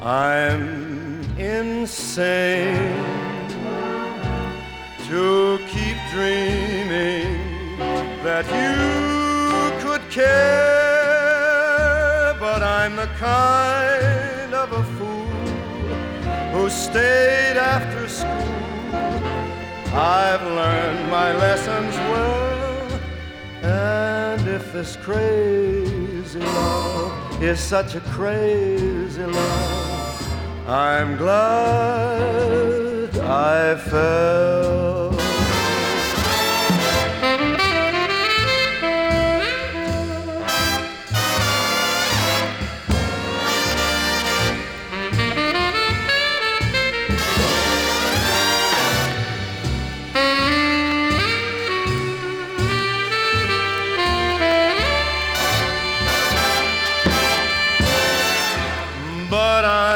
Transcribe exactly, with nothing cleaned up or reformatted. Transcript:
I'm insane to keep dreaming that you could care, but I'm the kind of a fool who stayed after school. I've learned my lessons well, and if this crazy love is such a crazy love, I'm glad I fell. But I